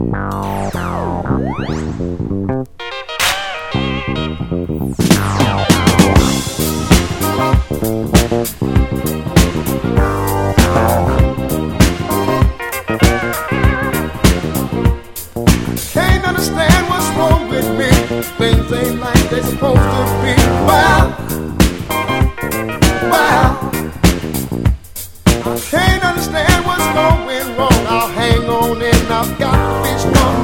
Can't understand what's wrong with me. Things ain't like they're supposed to be. Well, I can't understand what's going wrong. I'll hang on and I've got to be strong.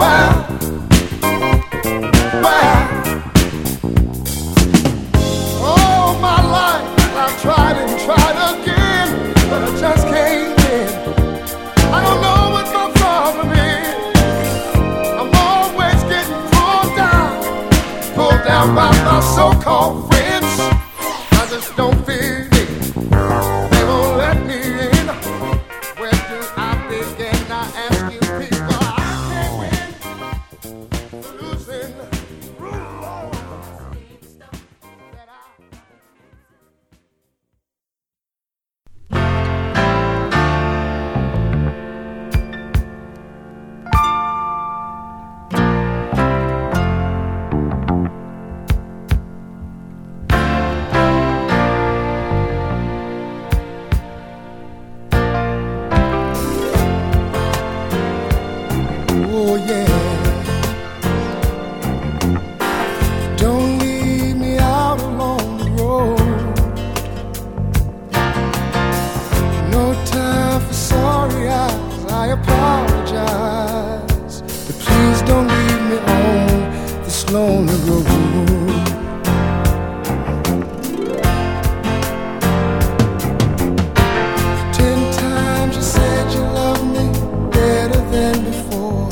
All my life I've tried and tried again, but I just can't win. I don't know what my problem is. I'm always getting pulled down by my so-called friends. I just don't fit in. They won't let me in. Where do I begin? I ask you people. I can't win. Losing. Oh yeah. Don't leave me out along the road. No time for sorry eyes, I apologize. But please don't leave me on this lonely road. 10 times you said you loved me better than before.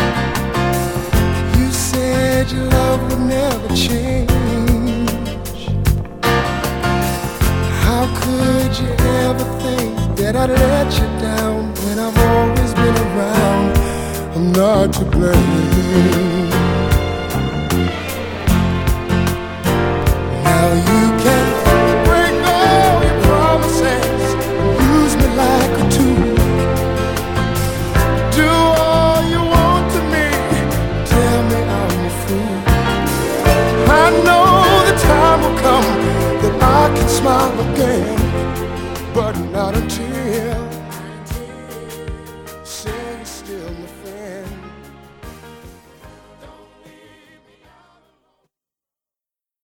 You said your love would never change. How could you ever think that I'd let you down when I've always been around? I'm not to blame.